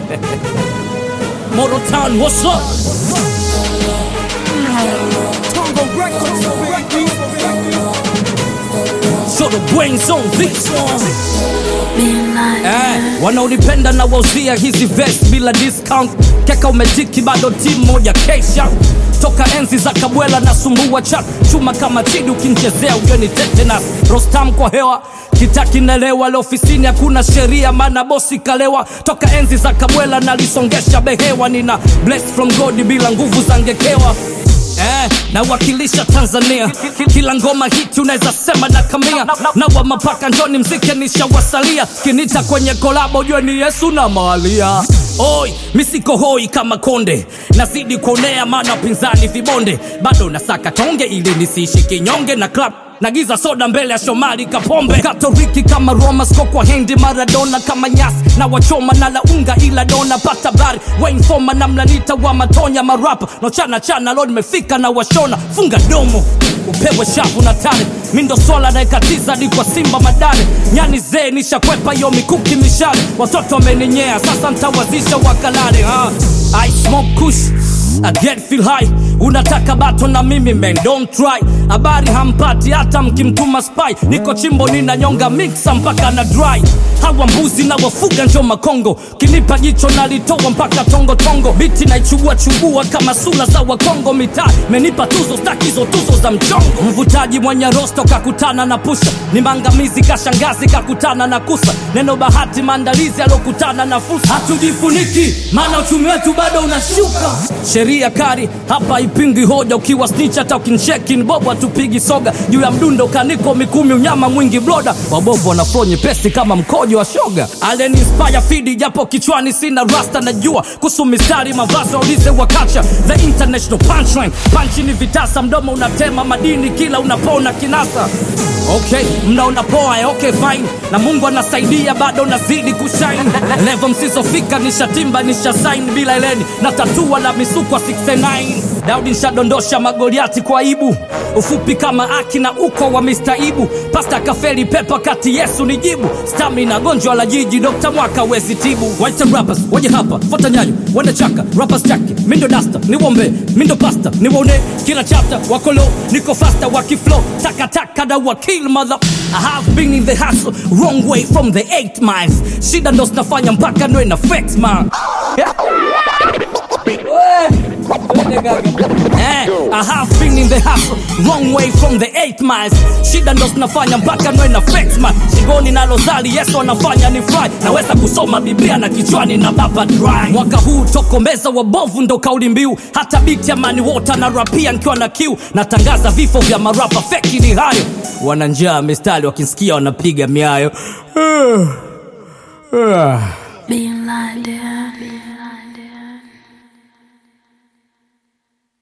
Motown, what's up? So the brains on this one. Wanaonipenda na wauzia hizi vest bila discount. Keka umetiki bado team moja kesha. Toka enzi za Kabwela na sumbua chat. Chuma kama chidi ukinchezea ujeni tetanus. Rostam kwa hewa kitaki nelewa. Leo ofisini hakuna sheria maana bosi kalewa. Toka enzi za Kabwela na lisongesha behewa. Nina blessed from God bila nguvu zangekewa. Na wakilisha Tanzania. Kila ngoma hiti unaweza sema na kamia. Na wa mapaka njoni mzike nishawasalia. Kinita kwenye kolabo ujue ni Yesu na Malia. Oi, misiko hoi kama konde. Nazidi kuonea maana pinzani vibonde. Bado nasaka tonge ili nisiishi kinyonge na club. Nagiza soda mbele ya Shomari Kapombe. Katoliki kama Roma, sko kwa Hendi Maradona kama nyasi. Na wachoma na launga ila dona pata bari. Wayne Foma na mlanita wa matonya marapa. No chana lord mefika na washona. Funga domo, upewe shafu na tane. Mindo swala na ikatiza di kwa Simba Madane. Nyani zee nisha kwepa yo mikuki mishale. Watoto wameninyea sasa ntawazisha wakalale. I smoke kush, I get feel high. Unataka bato na mimi man, don't try. Habari hampati hata mkimtuma spy. Niko chimbo nina nyonga mixa mpaka na dry. Hawa mbuzi na wafuga njoma Kongo. Kinipa jicho nalitoa mpaka tongo. Biti na chubua kama sula za Wakongo. Mitaa menipa tuzo stakizo tuzo za mchongo. Mvutaji mwenye rosto kakutana na pusha. Ni mangamizi kashangazi kakutana na kusa. Neno bahati maandalizi alokutana na fursa. Hatujifuniki maana uchumi wetu bado unashuka. Sheria kari hapa ipingi hoja. Ukiwa snitch hata ukincheki ni bobo atupigi soga. Juu ya mdundo kaniko mikumi unyama mwingi bloda. Wabovu wanafronye pesi kama mkojo wa shoga. Allen inspire feed japo kichwani sina rasta najua. Kusu mistari mavazi ulize wakacha. The international punchline. Punchi ni vitasa mdomo unatema madini kila unapona kinasa. Okay, mnaona poa, okay fine. Na Mungu anasaidia bado nazidi kushine. Level msizofika nishatimba nishasign bila eleni. Na tatua la misuko 69. Daudi nshadondosha magoliati kwa ibu. Ufupi kama Aki na uko wa Mr. Ibu. Pasta kafeli pepa kati Yesu nijibu. Stamina gonjwa la jiji Dr. Mwaka wezi tibu. White rappers waje hapa fota nyayo wende chaka. Rappers chaki mindo dasta ni wombe mindo pasta ni wone. Kila chapter wakolo niko faster wakiflow. Taka da wakil mother. I have been in the hustle wrong way from the 8 miles. Shida ndo snafanya mpaka ndo ina flex man. I have been in the hustle wrong way from the 8 miles. Shida ndo snafanya mpaka ndo ina flex man. Shingoni na lozali Yesu anafanya ni fly. Naweza kusoma Biblia na kichwani na baba dry. Mwaka huu tokomeza wabovu ndo kauli mbiu. Hata beat ya Mani Water na rapia nikiwa na kiu. Natangaza vifo vya marapa feki ni hayo. Wananjaa mistari wakinsikia wanapiga miayo. Being like that.